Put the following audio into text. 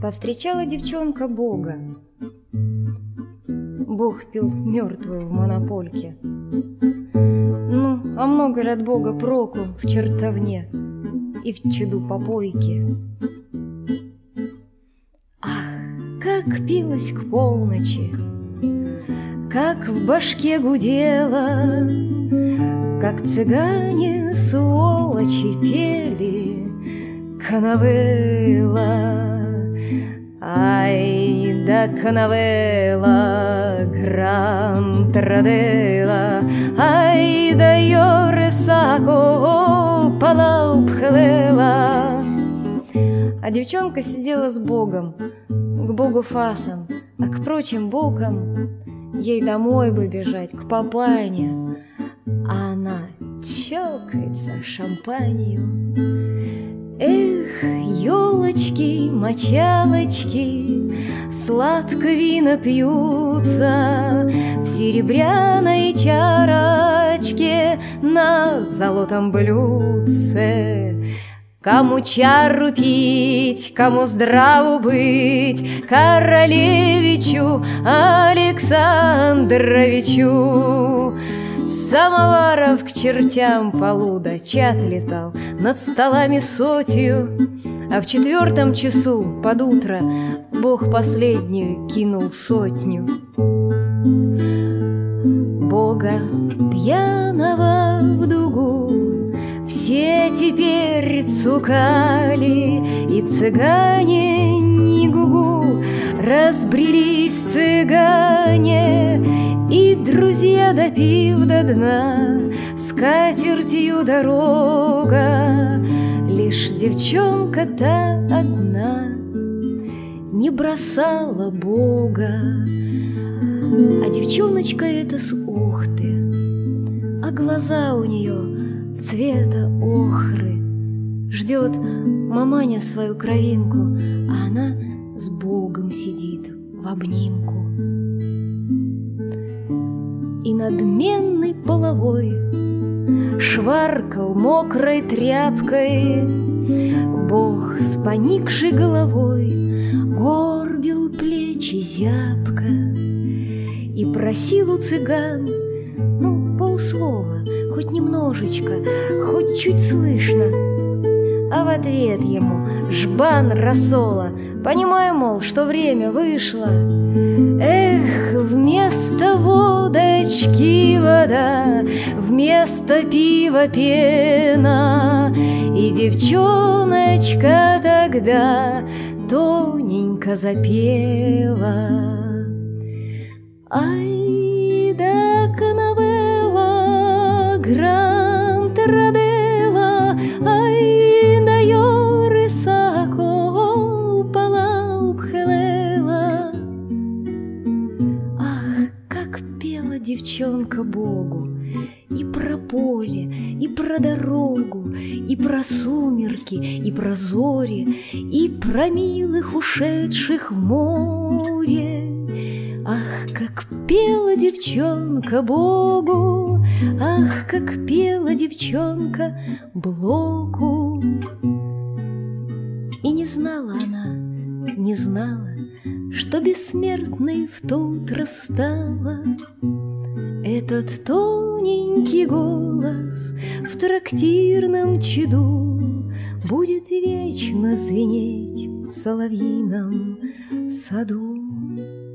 Повстречала девчонка Бога. Бог пил мертвую в монопольке. Ну, а много ли от Бога проку в чертовне и в чаду попойки? Ах, как пилась к полночи, как в башке гудело, как цыгане сволочи пели канавелла. Ай да канавелла, гран траделла, ай да йоресако палаупхелела. А девчонка сидела с Богом, к Богу фасом, а к прочим бокам ей домой бы бежать, к папане, а она чокается шампанью. Эх, елочки, мочалочки, сладко вина пьются в серебряной чарочке на золотом блюдце. Кому чару пить, кому здраву быть, королевичу Александровичу. Самоваров к чертям полуда чат летал над столами сотью, а в 4 часу под утро Бог последнюю кинул сотню. Бога пьяного в дугу все теперь цукали, и цыгане не гугу, разбрелись цыгане, и друзья, допив до дна, скатертью дорога. Лишь девчонка-то одна не бросала Бога. А девчоночка эта с Охты, а глаза у нее цвета охры. Ждет маманя свою кровинку, а она с Богом сидит в обнимку. И надменный половой шваркал мокрой тряпкой. Бог с поникшей головой горбил плечи зябко и просил у цыган, ну, полслова, хоть немножечко, хоть чуть слышно. А в ответ ему жбан рассола, понимая, мол, что время вышло. Эх, вместо водочки вода, вместо пива пена, и девчоночка тогда тоненько запела. Ай да канавелла, гран траделла, ай да йоресако палаупхелела. Ах, как пела девчонка Богу, и про поле, и про дорогу, и про сумерки, и про зори, и про милых ушедших в море. Ах, как пела девчонка Богу, ах, как пела девчонка Блоку. И не знала она, не знала, что бессмертной в то утро стала. Этот тоненький голос в трактирном чаду будет вечно звенеть в соловьином саду.